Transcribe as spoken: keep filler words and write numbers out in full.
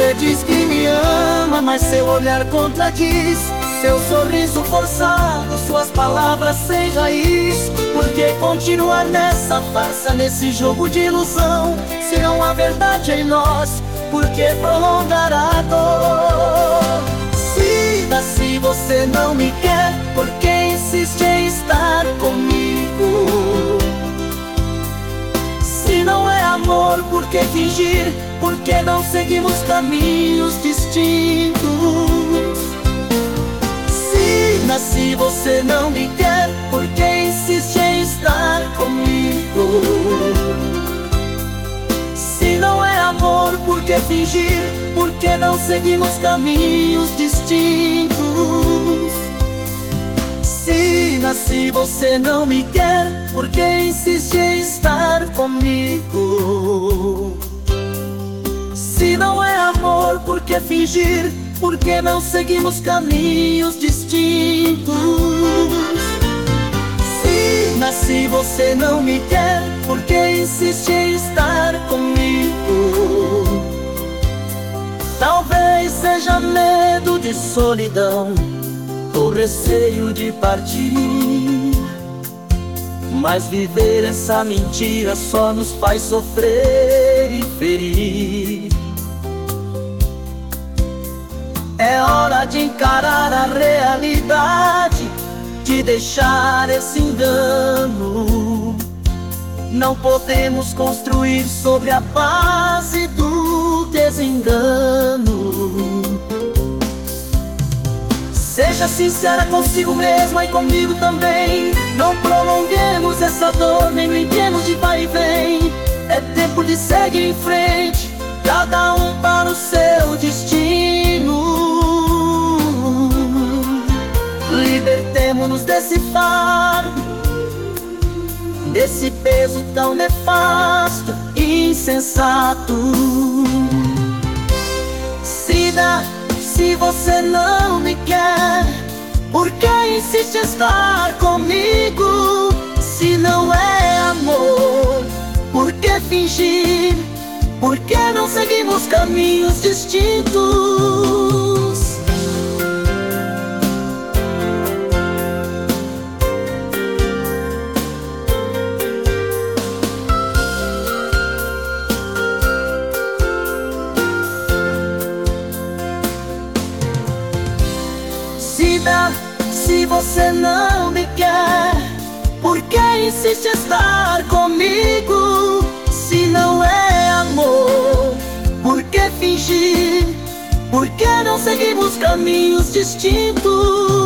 Você diz que me ama, mas seu olhar contradiz. Seu sorriso forçado, suas palavras sem raiz. Por que continuar nessa farsa, nesse jogo de ilusão? Se não há verdade em nós, por que prolongar a dor? Se se você não me quer, por que insiste em estar comigo? Se não é amor, por que fingir? Por que não seguimos caminhos distintos? Se você não me quer, por que insiste em estar comigo? Se não é amor, por que fingir? Por que não seguimos caminhos distintos? Se se você não me quer, por que insiste em estar comigo? Se não é amor, por que fingir? Por que não seguimos caminhos distintos? Se, se você não me quer, por que insiste em estar comigo? Talvez seja medo de solidão ou receio de partir, mas viver essa mentira só nos faz sofrer e ferir. É hora de encarar a realidade, de deixar esse engano. Não podemos construir sobre a base do desengano. Seja sincera consigo mesma e comigo também. Não prolonguemos essa dor, nem brinquemos de vai e vem. É tempo de seguir em frente, cada um para o seu destino. Libertemo-nos desse fardo, desse peso tão nefasto e insensato. Se dá, se você não me quer, por que insiste em estar comigo? Se não é amor, por que fingir? Por que não seguimos caminhos distintos? Se dá, se você não me quer, por que insiste em estar comigo? Se não é amor, por que fingir? Por que não seguimos caminhos distintos?